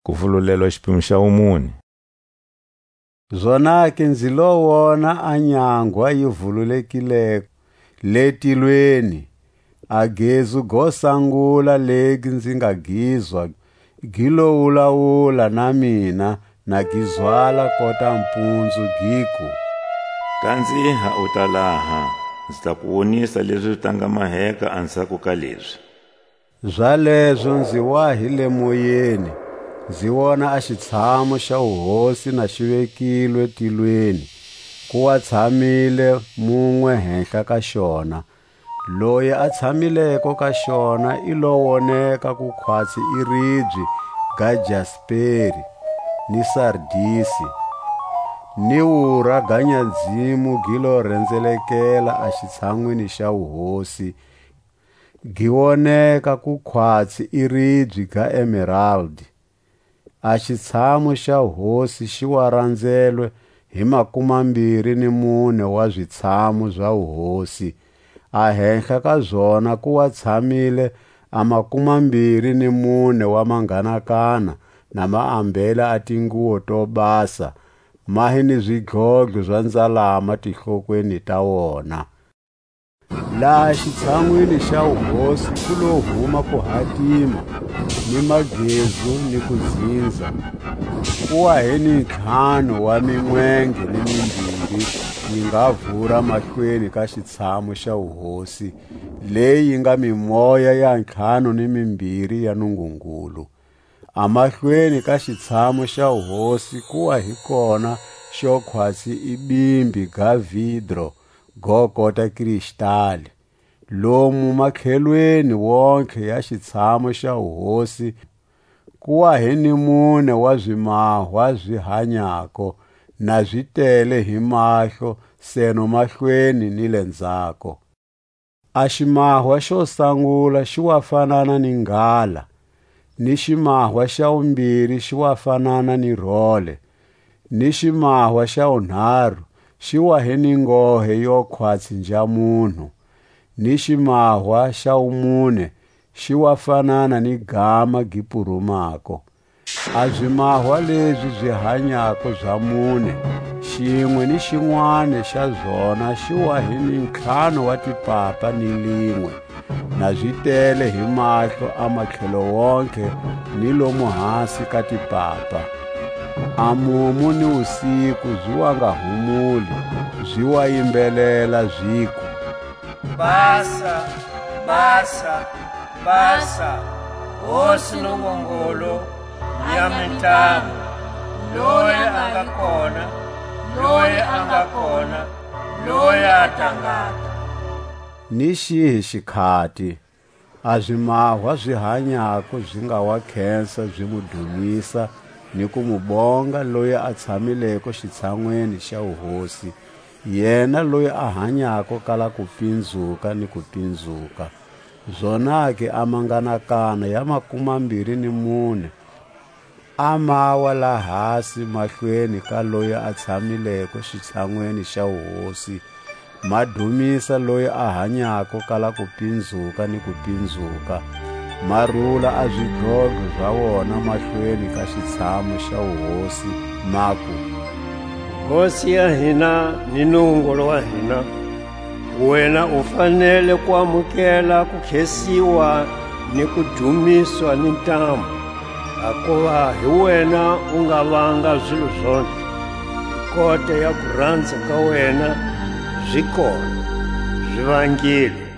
Kuvululelwa xiphemu xa vumune. Zonake ndzi lo wona anyangwa yi vululekile letilweni, a gezu go sangula legi ndzi nga gizwa gi lo wulawula na mina na gizwala kota mpundzu giku, Kandziha u ta laha, ndzi ta ku vonisa leswi tangamaheka andzhaku ka leswi. Zwalezo ndzi wa hi le moyeni, ndzi vona a xitshamo xa vuhosi na xivekilwe tilweni, ku wa tshamile mun'we henhla ka xona. Loyi a tshamileko ka xona i lo woneka ku khwatsi i ribye ga jasperi ni sardisi, ni wura ga nyadzimu gi lo rhendzelekela a xitshan'wini xa vuhosi. Gi woneka ku khwatsi i ribye ga emerald. A xitshamo xa hosi xi wa randzelwe hi 24 wa zwitshamo zwa vuhosi, a henhla ka zona ku wa tshamile a 24 wa manganakana na maambele a tinguwo to basa, mahi ni zwidlodlo swa ndzalama tinhlokweni ta wona. Laha xitshan'wini xa vuhosi ku lo huma ku hatima ni magezu ni ku dzindza. Ku wa hi ni ntlhanu wa min'wenge ni mimbirhi yi nga vhura mahlweni ka xitshamo xa vuhosi, leyi nga mimoya ya ntlhanu ni mimbirhi ya Nungungulu. A mahlweni ka xitshamo xa vuhosi ku wa hi kona xo khwatsi i bimbi ga vidro go kota kristali. Lomu makhelweni wonke ya xitshamo xa vuhosi ku wa hi ni mune wa zwimahwa zwi hanyako, na zwi tele hi mahlo seno mahlweni ni le ndzhaku. A ximahwa xo sangula xi wa fanana ni nghala, ni ximahwa xa vumbirhi xi wa fanana ni rhole, ni ximahwa xa vunharhu xi wa hi ni ngohe yo khwatsi njamunhu, ni ximahwa xa vumune xi wa fanana ni gama gi purumako. A zwimahwa lebyi byi hanyako bya mune, xin'we ni xin'wana xa zona xi wa hi ni ntlhanu wa tipapa ni lin'we, na zwi tele hi mahlo a matlhelo wonke ni lomu hansi ka tipapa. A mumu ni usiku byi wa nga humuli, byi wa yimbelela byiku, Basa, basa, basa, hosi Nungungulu ya mintamu, loyi a nga kona, loyi a nga kona, loyi a tangaka. Ni xihi xikhati, a zwimahwa zwi hanyako byi nga wa khensa byi mu dumisa ni ku mu bonga loyi a tshamileko xitshan'weni xa vuhosi, yena loyi a hanyako kala ku pindzuka ni ku pindzuka. Zonake a manganakana ya 24 a mawa la hasi mahlweni ka loyi a tshamileko xitshan'weni xa vuhosi, ma dumisa loyi a hanyako kala ku pindzuka ni ku pindzuka. Ma rhula a zwidlodlo swa wona mahlweni ka xitshamo xa vuhosi, ma ku, Hosi ya hina ni Nungungulu wa hina, wena u fanele ku amukela ku khesiwa ni ku dumiswa ni ntamu, hakuva hi wena u nga vanga zwilo zonke. Kota ya ku rhandza ka wena byi kona, byi vangile.